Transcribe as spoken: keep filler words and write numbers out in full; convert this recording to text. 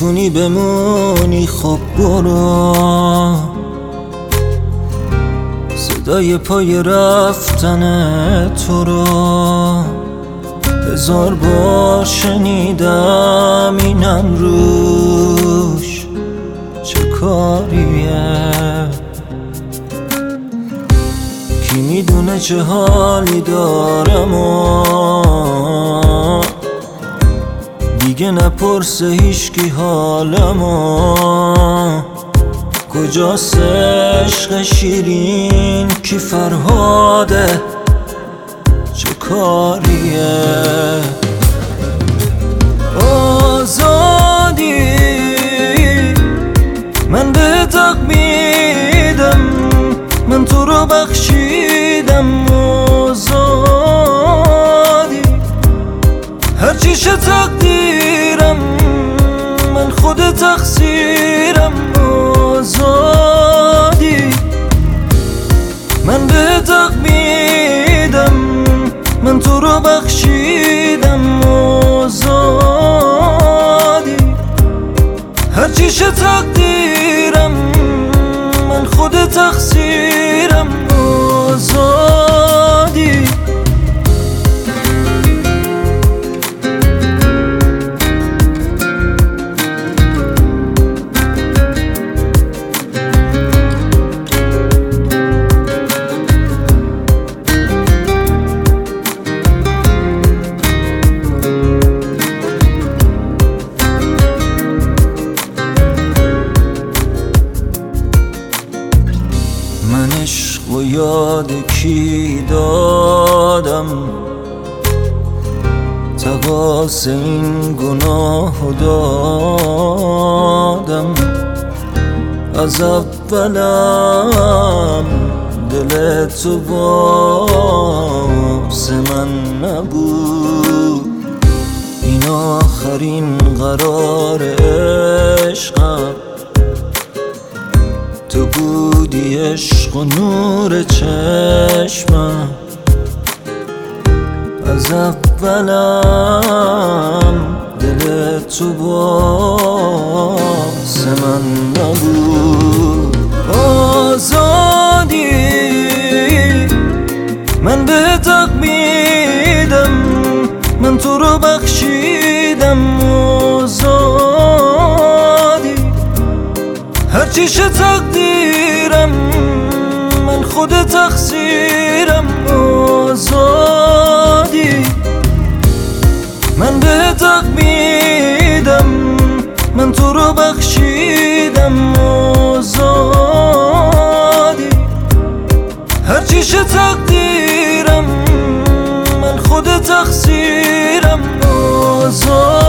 میتونی بمونی خب برو، صدای پای رفتن تو رو هزار بار شنیدم، اینم روش چه کاریه؟ کی میدونه چه حالی دارم و دیگه نپرسه هیچکی حالمو. کجاست عشق شیرین؟ کی فرهاده؟ چه کاریه؟ آزادی من به حق میدم، من تو رو بخشیدم. آزادی هرچی شه تقدیرم، من خود تقصیرم. آزادی من به حق میدم، من تو رو بخشیدم. آزادی هرچی شه تقدیرم، من خود تقصیرم. آزادی من عشق و یاد کی دادم، تقاص این گناه دادم. از اولم دل تو واسه من نبود، این آخرین قرار عشقم. تو بودی عشق و نور چشمم، از اولم دل تو واسه من نبود. آزادی من به حق میدم، من تو رو بخشیدم. آزادی هرچی شه تقدیرم، من خود تقصیرم. آزادی من به حق میدم، من تو رو بخشیدم. آزادی هرچی شه تقدیرم، من خود تقصیرم. آزادی